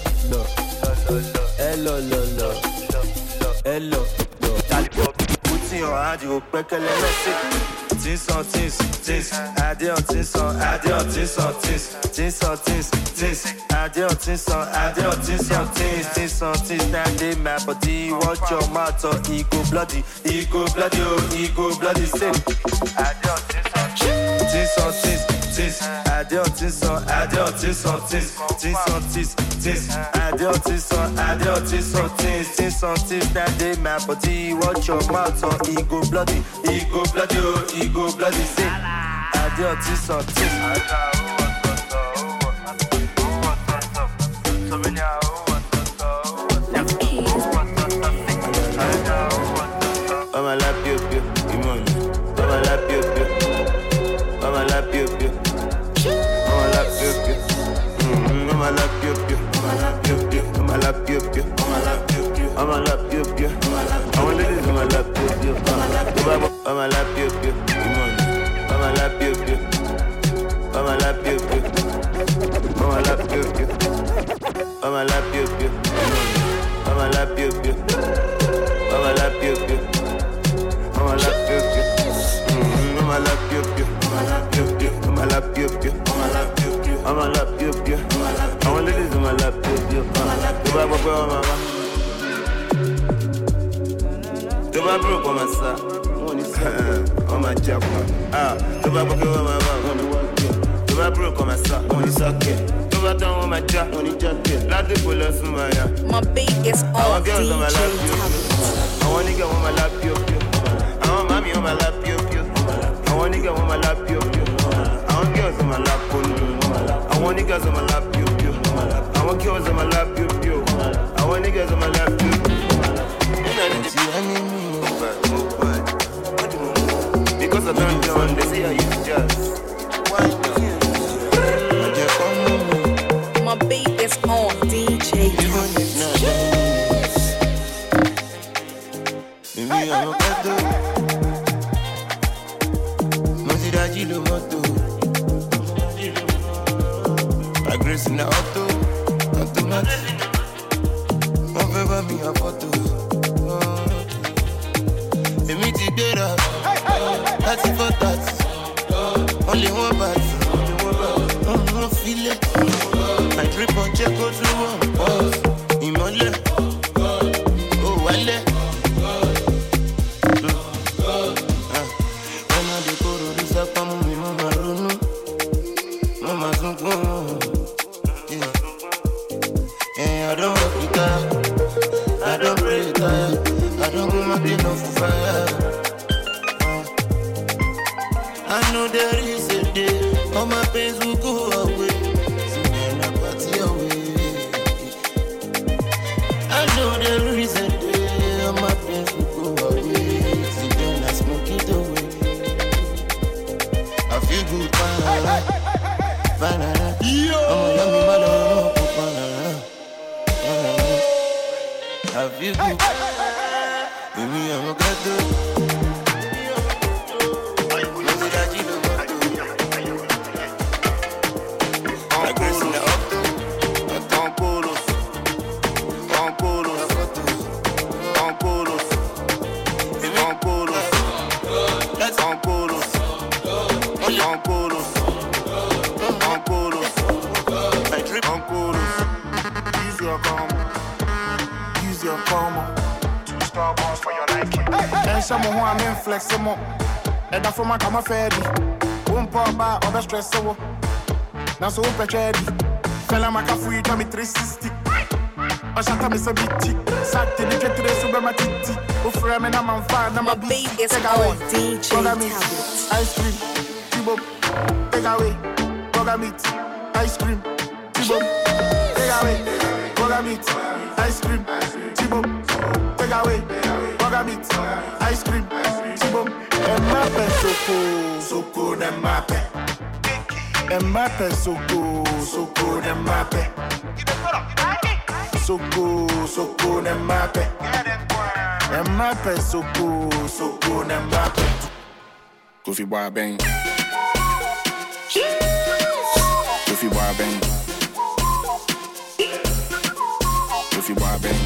hello, hello, hello. Hello, Charlie Poppy, put in your hand, you break a little sick. Tins on tins, tins, add on tins on, add on tins on tins, tins on tins, tins, add on tins on, add on tins on tins, tins on tins. Now they my body, watch your mouth, or he go bloody, he go bloody, oh, he go bloody. Say, add on tins on tins, tins on tins, tins, add on tins on, add on tins on tins, tins on tins, tins, add on tins on, add on tins on tins, tins on tins. Now they my body, watch your mouth, or he go bloody, he go bloody, oh, he go bloody. Say, add on tins on tins. I'ma lap you, you, Imon. I'ma lap you, you. I'ma lap you, you. I'ma lap you, you. I'ma lap you, you. I'ma lap you, you. I'ma lap you, you. I'ma lap you, you. I'ma lap you, you. I want ladies, I'ma lap you, you. I'ma lap you, you. Imon. I'ma lap you, you. I'ma lap you, you. I'ma lap you, you. I'ma lap you, you. I'ma lap you, you. I'ma lap you, you. I'ma lap you, you. I'ma lap you, you. I'ma lap you, you. I'ma lap you, you. I'ma lap you, you. I'ma lap you, you. I want ladies, I'ma lap you, you. Tu vas voir maman. Tu vas voir comment ça. On m'a dit quoi. Ah, tu vas voir maman. Tu vas voir comment ça. On dit ça que. Tu vas dans ma dia. On dit que. La de pour la soumaya. My beat is on D J Talent. I want nigga on my lap, yo, yo. I want mommy on my lap, yo, yo. I want nigga on my lap, yo, yo. I want girls on my lap, yo. I want niggas on my lap, yo, yo. I want girls on my lap, yo, yo. I want niggas on my lap, yo. Because I don't John, they say I use jazz. My beat is on D J Talent. Baby, I'm a ghetto. Moi, c'est d'agir le moto. I grace in the auto. Automatic. On fait pas mis en photo. Et mi ti better. That's it for that. Only one bite. Oh, no feel it. I drip on check out to one. Oh, imole. Oh, wale. I don't work it out. I don't pray it out. I don't go my day no fire. I know there is a day all my pains will go away. So then I party away. I know there is a day all my pains will go away. So then I smoke it away. I feel good, fine, fine, fine. I'm a yummy man, feel good. Baby, I'm a gato. Someone who I'm inflexible, and that's for my camera fed. One part by other stress. So now, so open fella, my cafe, tell me three sixty. I shall tell me so bitty. Sack to the get to the supermarket. Who frame and I'm on fire. Number B is on D J Tablet. Ice cream, Tibo, take away. Burger meat, ice cream, Tibo, take away. Burger meat, ice cream, Tibo, take away. Burger meat, ice cream, Tibo. Mbappe soko, soko de Mbappe. Mbappe soko, soko de Mbappe. Soko, soko de Mbappe. Mbappe soko, soko de Mbappe. Kofi boy bang. Kofi boy bang. Kofi boy bang.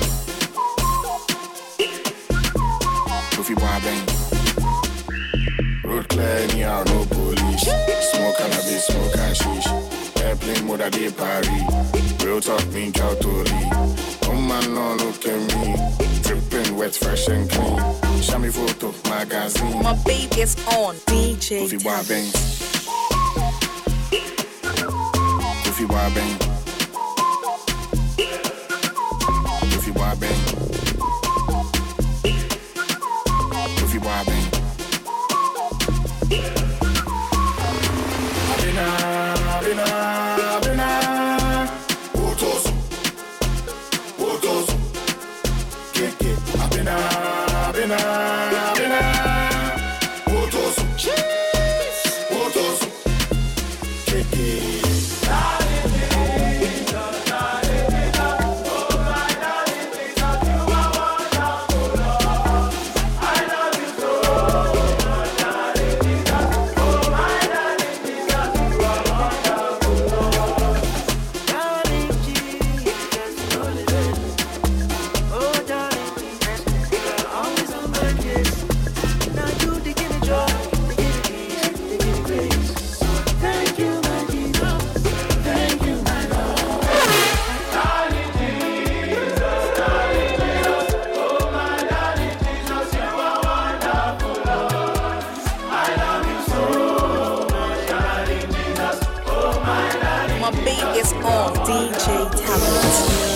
Kofi boy bang. Road clear, anyhow, no police. Smoke cannabis, smoke hashish. Airplane mode, I did Paris. Real talk, mean cow to lead. Oh man, no, look at me. Dripping wet, fresh and clean. Show me photo, magazine. My baby is on D J Kofi boy bang. Kofi boy bang. Kofi boy bang. Kofi boy bang. Abina, Abina, Abina. Wotoso, Wotoso. Keke, Abina, Abina, Abina. Wotoso, Wotoso. Keke. My baby is on D J Tablet.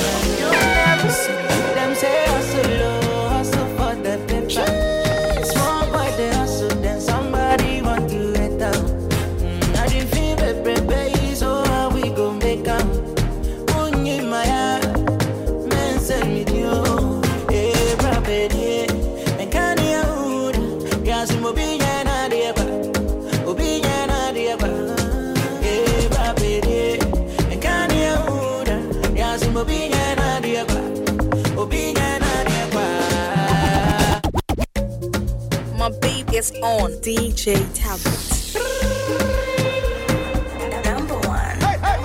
Them say hustle low, hustle for the paper. Small boy they hustle, then somebody want to let down. Mm, I didn't feel baby, baby, so how we gon' make am? Unyi maya, men send me you. Eh, brabedi, men kani ya uda. Yasi mobi yana diaba, obi yana diaba. Eh, brabedi, men kani ya uda. Yasi mobi yana diaba. My baby is on D J Tablet. Number one.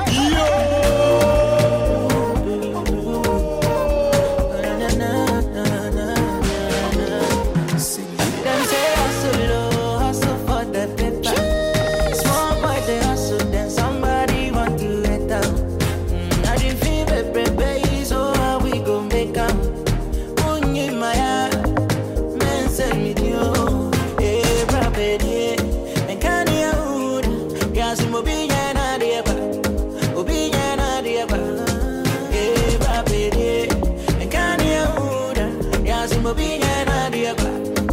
Them say hustle low, hustle for the paper. Small boy they hustle, then somebody want to let down. Mm, I didn't feel baby, baby, so how we gon' make am? Unyi maya, men send me you. Eh, brabedi, men kani ya uda. Yasi mobi yana diaba, obi yana diaba. Eh, brabedi, men kani ya uda. Yasi mobi yana diaba.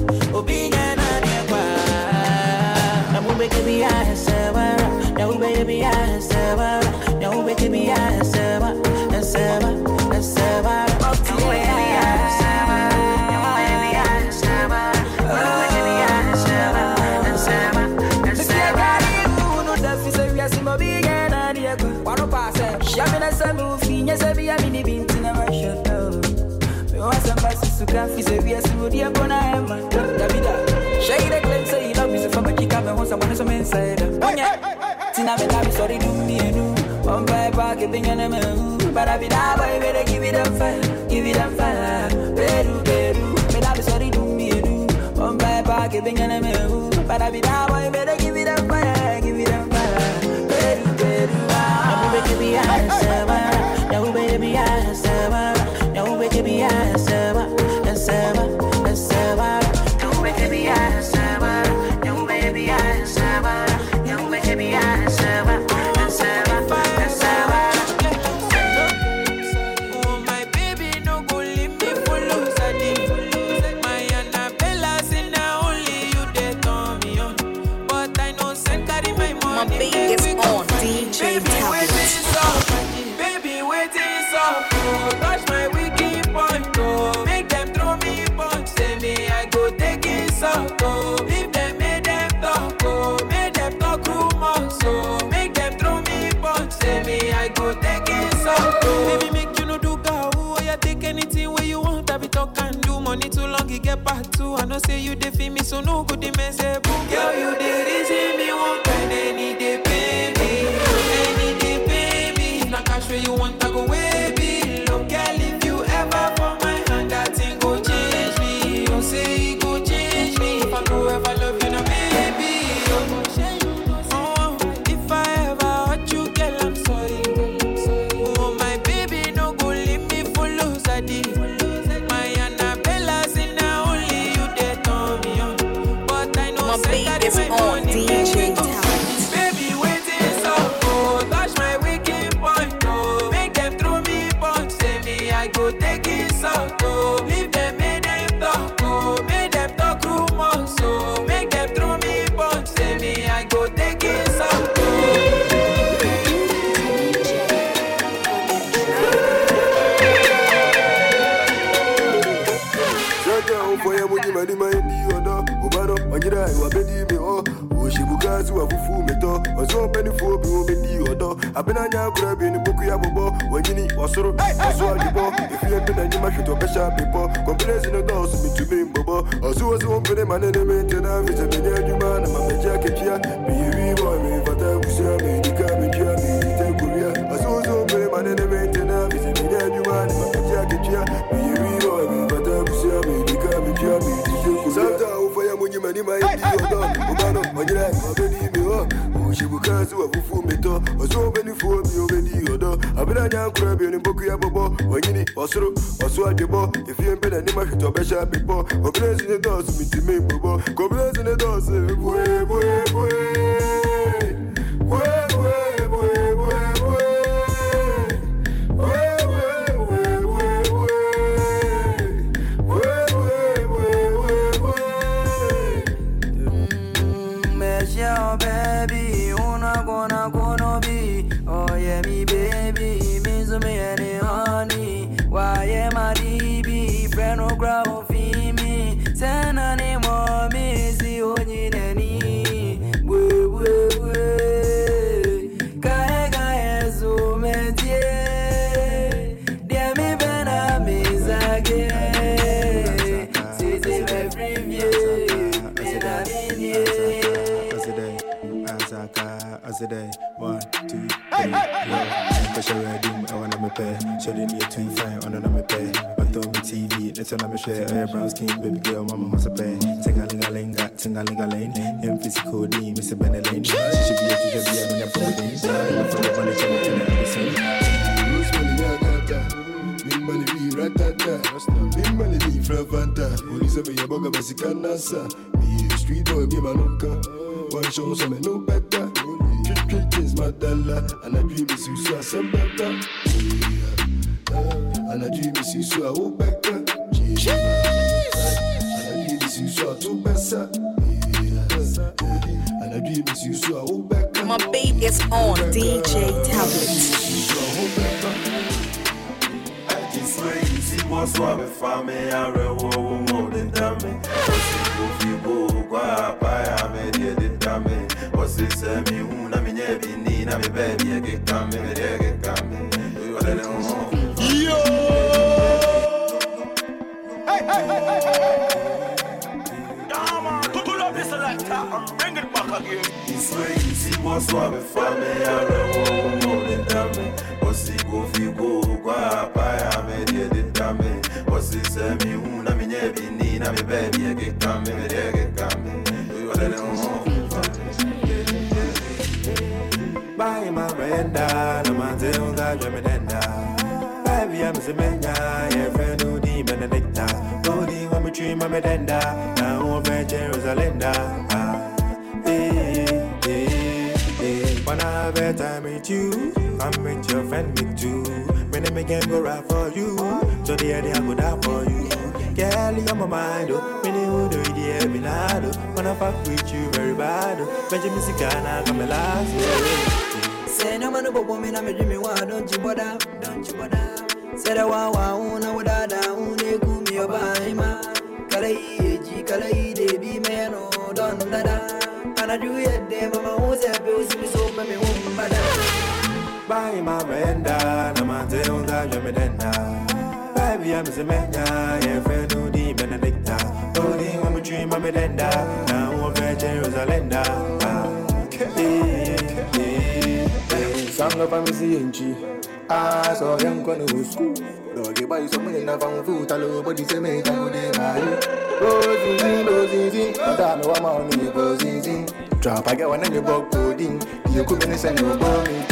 Now baby be I sewa, now baby I sewa, now baby be I sewa, sewa, sewa. Now baby I sewa, now baby I sewa, now baby I sewa, sewa, sewa. No da fi se wiase mo bi ga na de ko. Wano pass. Ya me na se mo fi nya se bi ya mi ni binti na ma shut down. Me Oh, somebody to graphics, a V S would be a bona emma. Davida, shade a claim, say you love me from a kick up and once I want some inside. Tina, I'm sorry, do me a new. On my back, giving an M. But I be that way, better give it a fire, give it a fire. Beru, beru, but I be sorry, do me a new. On my back, giving an M. But I be that way, better give it a fire, give it a fire. Beru, beru, ah. No, baby, I said, no, baby, I said, no, baby, I said, and Saba, and Saba. No, baby, I said, no, baby, I said, no, baby, I said, and Saba. Touch my wicked point, oh. Make them throw me punch. Say me, I go take it out, oh. If them make them talk, oh. Make them talk rumors, oh. Make them throw me punch. Say me, I go take it out, oh. Baby, make you no do go. Oh, you take anything where you want. I be talk and do money too long, you get back to. I know say you dey feel me, so no good. They may say, boom, girl, you dey reason me one kind. Any day, baby. Any day, baby. If not cash where you want, I go away. I've been on your grab in the book, you have a ball. When you need was sort of as well, you ball. If you have been on your machine to pressure people, complacing the doors to me to me, Bobo. Also, as one for the man in the maintenance, it's a million man, and my jacket here. Be a boy, me, but I was a me, the cabin, me, take Korea. As also for the man in the maintenance, it's a million man, and my jacket here. Be a boy, me, but I was a me, the cabin, me, take Korea. For your money, money, my dog, Obano, when you like, already be up. She will cast you a full metal, or so many for me already. Although I've been on your crab in the book, you have a ball, when you need also, or so at the ball. If you ain't been any much to better people, or blazing the doors, me to me, Bobo, go blazing the doors, boy, boy, boy, boy, boy, boy, boy, boy. Baby, una gonna gonna be. Oh yeah, me baby, means me any honey. Why am I D B? Friend no ground for me. Send any more me see only nani. Wee wee wee. Kaya kaya so mentie. Dia mi bena mi zage. Sisi me preview. Bena mi ye. Day. One, two, three, yeah. Special wedding, I wanna me pay. Show the need to find on another pay. But on my T V, let's on me share. Air brown skin, baby girl, mama wants a pay. Tingalingalinga, tingalingaling. M physical D, Mister Benelane. She should be a teacher, be a man from the days. I'm from the money, channel, and everything. Who's money, Yagata? Big money, be ratata. Big money, be fravanta. Police of your bugger, Basicana, sir. Be a street boy, be my lunka. One show, some no better. Is my dollar, and I dream is you so I some better. And I dream is you so I hope better. And I dream is you so I do better. And I dream is you so I hope better. My beat is on D J Tablet. I just swear you see what's wrong with family. I read more than damn. If you go, go up, I am a damn. What's this? Me, who na me never need, na me baby, I get come, me get come. Yo, Bring it back again. This way you see what's wrong with family. I don't want to tell me. What's it go fi go go up? I am a dear dame. What's it say me? Who na me never need na me baby. I get come me, I get come me. Do you want to know? Buy my brenda, no man tell that you're me denda. Baby, I'm a menya, yeah, friend who di Benedicta. Go di when me dream I'm a denda. Now over Jerusalem. When I have a time with you, I'm with your friend with you. When I make them go right for you, so the idea I go down for you. Girl, you're my mind, oh. When you do it, yeah, me not, oh. When I fuck with you, very bad, oh. Benjamin Sikana, come last, oh. Say no man, no woman, I'm a dreamy one, don't you bother, don't you bother. Say the wow, wow, no, without that, who they cool me up, I'm a Kalai, G, Kalai, they be man, oh, don't da. And I do it, them, mama, who's a bills, me so, me won't bother. Buy my brenda, no man tell that you're me denda. Baby, I'm a menya, yeah, friend who di Benedicta. Oh, di when me dream I'm a denda. Now over Jerusalem. Sang of a missy I saw him going to school. Don't get by some in a found food, hello, but it's a mate, I would have. Rosy, rosy, I don't know I'm on the rosy. Drop, I get one in your book pudding. You could be send your bone.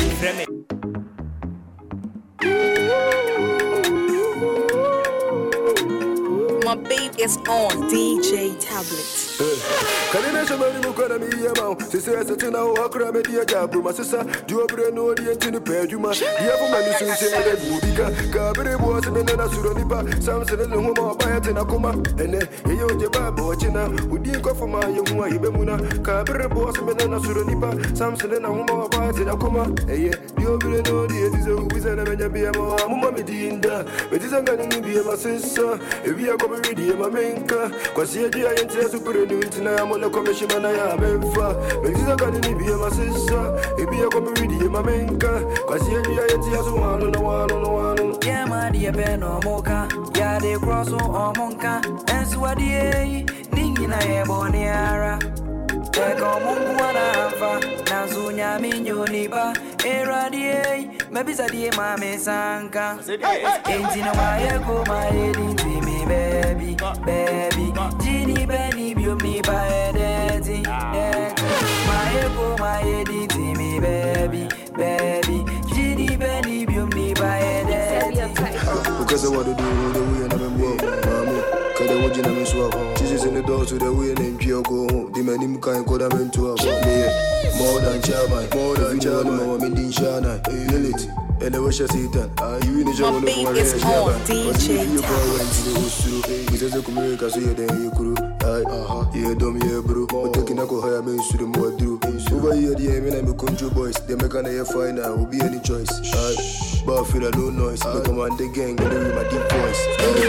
My beat is on D J Tablet. Kanina shamani mukwana miyama Sisi ya satina wakura media jabu Masisa juobre no di entini pejuma Diafu mani sunse ede gubika Kabiri buwa semene na suronipa Samsene luhuma wabaya tena kuma Ene yeyo jebaba wachina Udi kofuma yemua ibemuna Kabiri buwa semene na suronipa Samsene na huma wabaya tena kuma Eye diobre no di etize ubiza na menya biyama Muma medinda Mediza ngani nibiye masisa Ebiya kobiri diye mamenka Kwa siye diya yente supere Nuntina ya mole komeshima na ya memfa Mexiza kani ni biye masisa Ebi ya komi widi ye mamenka Kwa siye diya yeti ya suwano na wano na wano Yeah man diye peno moka Ya de crosso o monka Ensu wa diye Ningi na ye boniara Eko mungu wanafa Nansu nyami nyonipa Era diye Mebisa diye mame sanka Enti na waye kuma edinti mi baby Baby Jini beni biom ni pa edeti Maye kuma edinti mi baby Baby Jini beni biom ni pa edeti Because I want to do the way and I'm in work Mami Kade waji na miswa Jesus in the door to the way and enjoy go home Di mani muka en koda mentua Me more than chairman More than chairman Mama mi din shana Lilith And the wish I see that you in the show. My beat is on D J Tablet. We just a America, so you're there, you could. Uh-huh. Yeah, dumb, yeah, bro. But taking a go higher, man, should more do. Over here, the aim, and I'm a control boys. They make an air fine now, will be any choice. But I feel a low noise. I command the gang, and with my deep voice.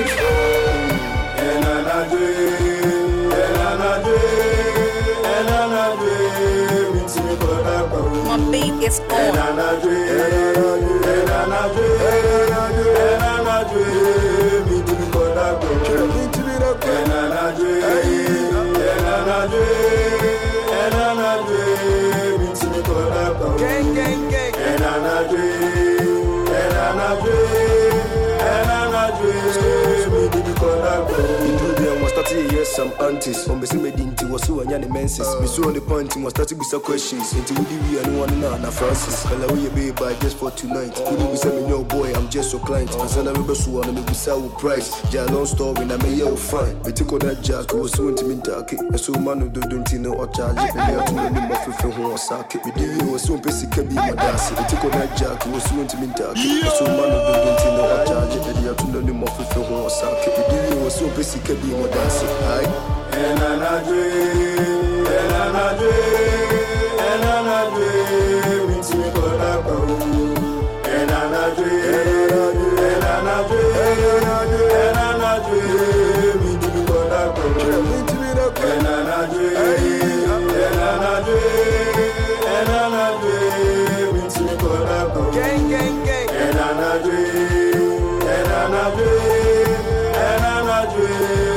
And I dream, and I dream, and I dream. My beat is on. And I dream, and I dream, and I dream. Me to be called up, me to be up. And I dream, and I dream, and I dream. Me to be called up, gang, gang, gang. And I dream, and I dream, and I dream. Me to be called up. Yes, some aunties. On Bessie made into was so any menses. We saw on the point, must start to be some questions. Into we and one na Francis. Kala we be by just for tonight. Couldn't be saying no boy, I'm just so client. I said I remember so and we sell price. Ja long story, and I may yell fine. We take on that jack who was so intimate. And so man who don't know or charge it. We have to know the muffin for who was sack. We did was so basic can be my dance. We take on that jack who was so intimate. And so man who don't know or charge it. We have to know the muffin for who was sack. We did was so basic can be my dance. Aye. And I dream, and I dream, and I dream, it's me called up. And I dream, and I dream, and I dream, it's me called up. And I dream, and I dream, and I dream, it's me called up. Gang, gang, gang. And I dream, and I dream, and I dream.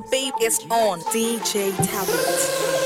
beat is on D J Talent.